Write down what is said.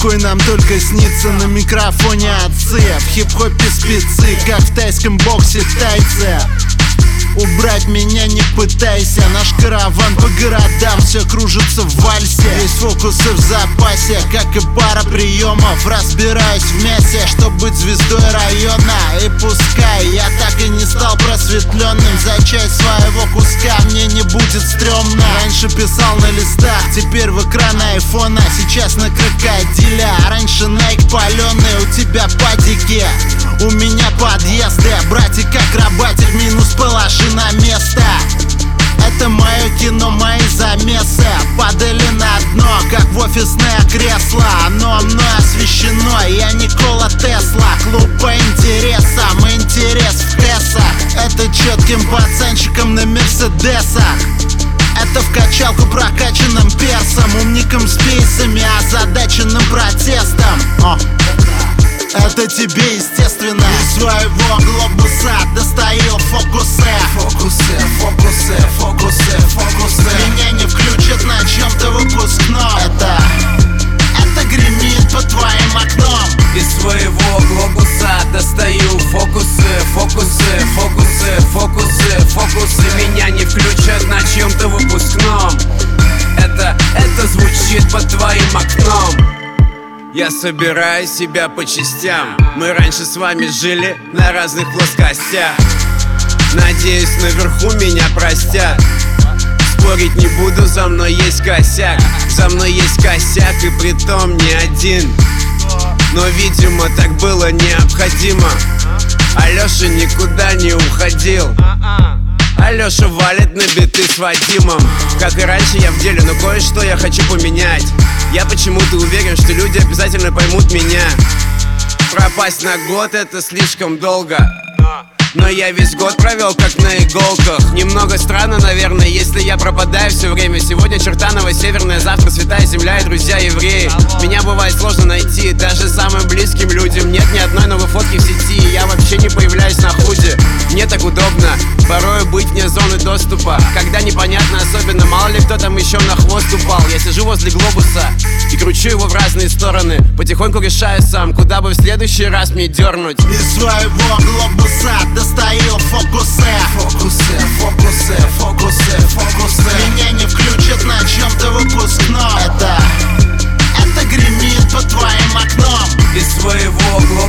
Покой нам только снится, на микрофоне отцы. В хип-хопе спецы, как в тайском боксе тайцы. Убрать меня не пытайся, наш караван по городам все кружится в вальсе. Есть фокусы в запасе, как и пара приемов. Разбираюсь в мясе, чтоб быть звездой района. И пускай я так и не стал просветленным, за часть своего куска мне не будет стрёмно. Раньше писал на листах, теперь в экран айфона. Сейчас на крокодиле, а раньше Nike паленый. У тебя падики, у меня подъезды. Братик акробатик, минус положи на место. Это мое кино, мои замесы падали на дно, как в офисное кресло. Оно мной освещено, я Никола Тесла. Клуб по интересам, интерес в Тессах. Это четким пацанчиком на мерседесах. Это в качалку прокачанным персом, умником с пейсами, озадаченным протестом. Это тебе естественно. Из своего глобуса достаю фокусы. Фокусы, фокусы, фокусы, фокусы. Меня не включат на чем-то выпускном. Это гремит под твоим окном. Из своего глобуса достаю фокусы, фокусы, фокусы, фокусы, фокусы. Меня не включат на чем-то выпускном. Это звучит под твоим окном. Я собираю себя по частям. Мы раньше с вами жили на разных плоскостях. Надеюсь, наверху меня простят. Спорить не буду, за мной есть косяк. За мной есть косяк, и притом не один. Но, видимо, так было необходимо. Алёша никуда не уходил. Алёша валит на биты с Вадимом. Как и раньше я в деле, но кое-что я хочу поменять. Я почему-то уверен, что люди обязательно поймут меня. Пропасть на год — это слишком долго. Но я весь год провел как на иголках. Немного странно, наверное, если я пропадаю все время. Сегодня Чертаново, Северная, завтра Святая Земля и друзья евреи. Меня бывает сложно найти даже самым близким людям. Нет ни одной новой фотки в сети, и я вообще не появляюсь на худе. Мне так удобно порою быть вне зоны доступа, когда непонятно особенно, мало ли кто там еще на хвост упал. Я сижу возле глобуса и кручу его в разные стороны. Потихоньку решаю сам, куда бы в следующий раз мне дернуть. Из своего глобуса достаю фокусы. Фокусы, фокусы, фокусы, фокусы. Меня не включат на чем-то выпускном. Это гремит под твоим окном. Из своего глобуса